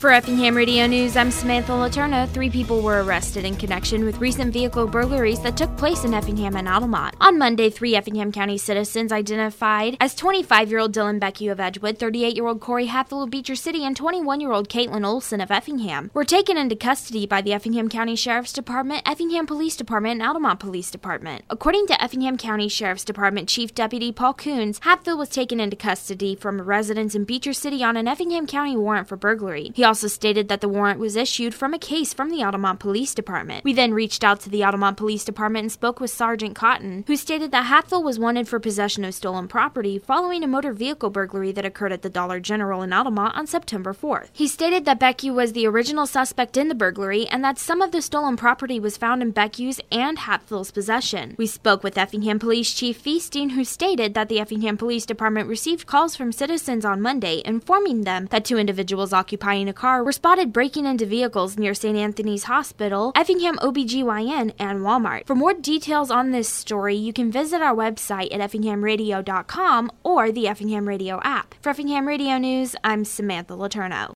For Effingham Radio News, I'm Samantha Laterna. 3 people were arrested in connection with recent vehicle burglaries that took place in Effingham and Altamont. On Monday, 3 Effingham County citizens identified as 25-year-old Dylan Beckie of Edgewood, 38-year-old Corey Hatfield of Beecher City, and 21-year-old Caitlin Olson of Effingham were taken into custody by the Effingham County Sheriff's Department, Effingham Police Department, and Altamont Police Department. According to Effingham County Sheriff's Department Chief Deputy Paul Coons, Hatfield was taken into custody from a residence in Beecher City on an Effingham County warrant for burglary. He also stated that the warrant was issued from a case from the Altamont Police Department. We then reached out to the Altamont Police Department and spoke with Sergeant Cotton, who stated that Hatfield was wanted for possession of stolen property following a motor vehicle burglary that occurred at the Dollar General in Altamont on September 4th. He stated that Beckie was the original suspect in the burglary and that some of the stolen property was found in Beckie's and Hatfield's possession. We spoke with Effingham Police Chief Feasting, who stated that the Effingham Police Department received calls from citizens on Monday informing them that 2 individuals occupying a car were spotted breaking into vehicles near St. Anthony's Hospital, Effingham OBGYN, and Walmart. For more details on this story, you can visit our website at effinghamradio.com or the Effingham Radio app. For Effingham Radio News, I'm Samantha Laterno.